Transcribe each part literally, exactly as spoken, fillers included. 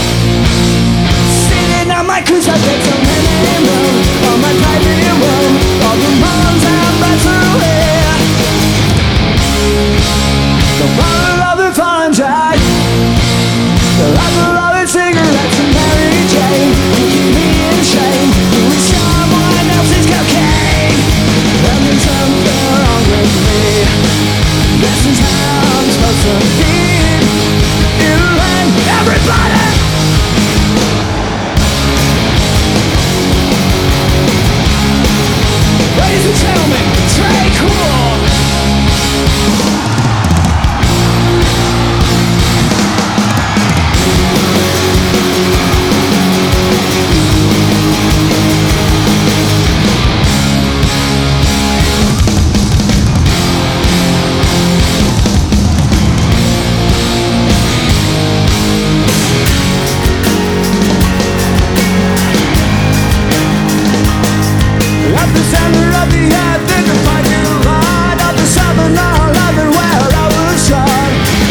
Sitting on my cruise, I take some honeymoon on my private room. All the moms and bats are here. The bottle of the fallen tide, the rifle of the cigarettes and Mary Jane. You keep me in shame, doing someone else's cocaine. And there's something wrong with me. This is how I'm supposed to be. You and everybody. Ladies and gentlemen, Trey Cool. At the center of the earth in the fighting line of the southern eleven where I was shot.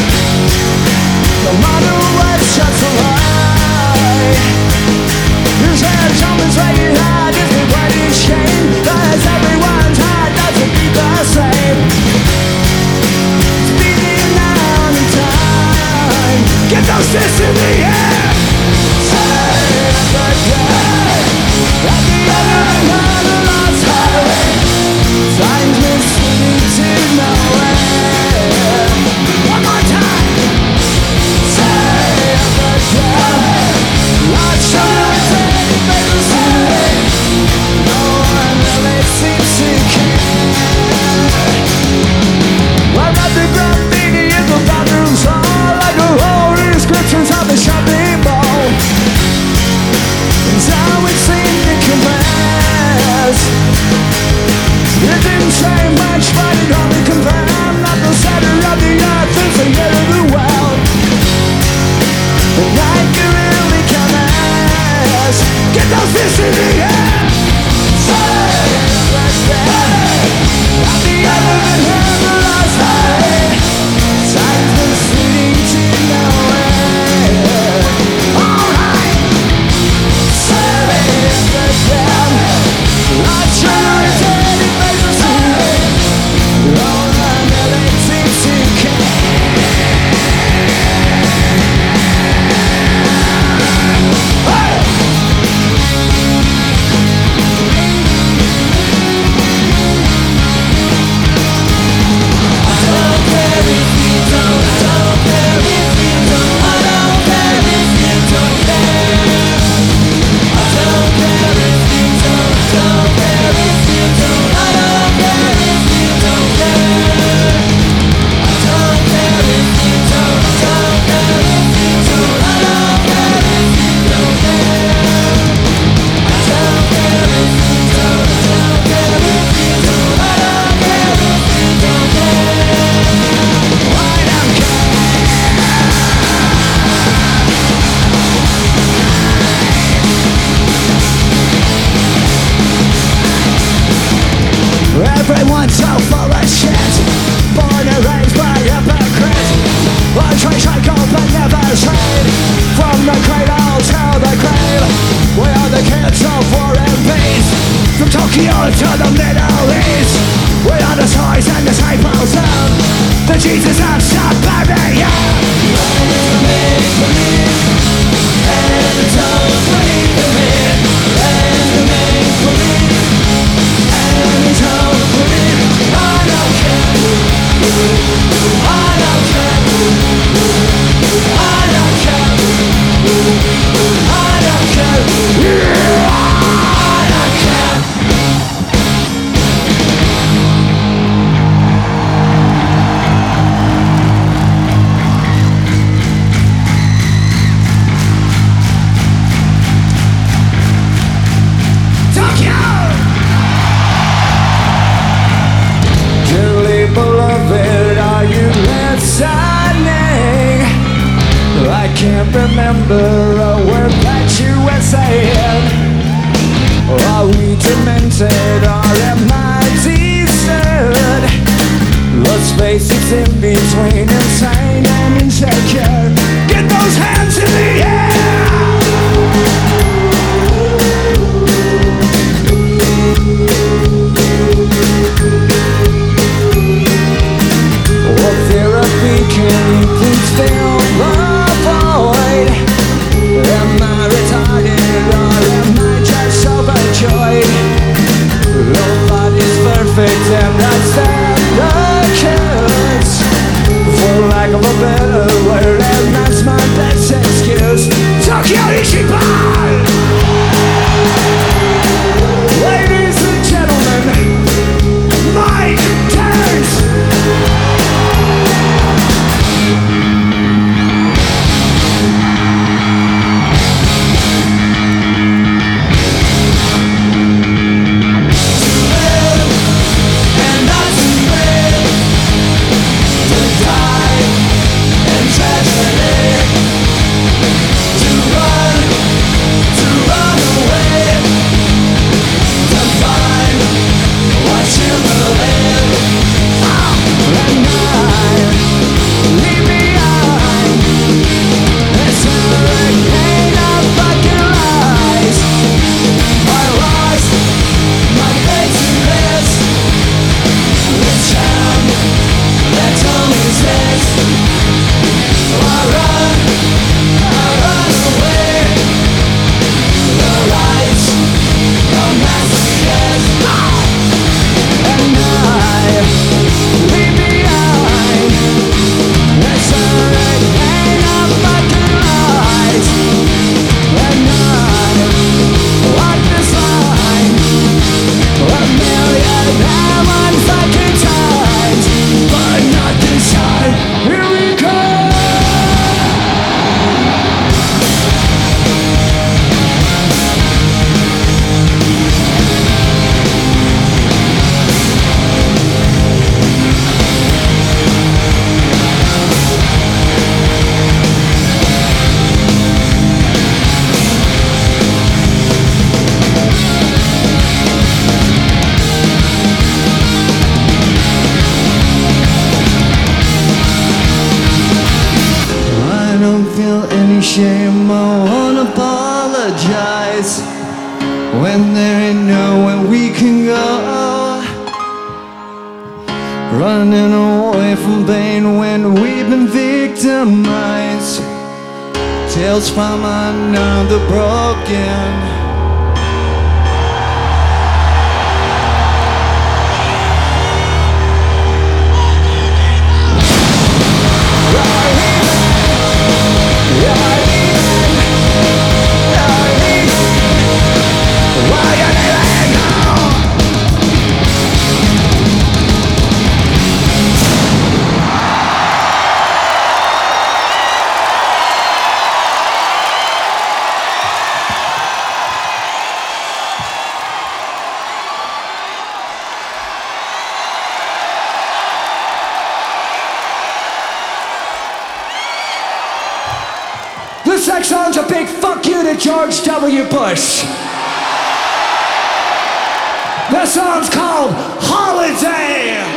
No matter what shots alive, his head jumping straight high, gives me bloody shame. Cause everyone's heart doesn't beat the same. It's beating down in time. Get those fists in the air. Say the day at the other end of lost highway. Time's misleading to nowhere. One more time. Say the day. Lost shores and fatal city. No one really seems to care. Well, at the graffiti in the bathroom stall, like a whole descriptions of the shopping mall. It's how it seemed to compares. It didn't say much, but it only confirmed that the center of the earth is the end of the world. And like you really cares. Get those fists in the air. Say the day at the other end of the lost highway. Time's misleading to nowhere. Alright. Say the day. Lost shores and fatal city. No one really seems to care. Hey! him I won't apologize when there ain't nowhere we can go. Running away from pain when we've been victimized. Tales from another broken. This next song's a big fuck you to George W. Bush. This song's called Holiday.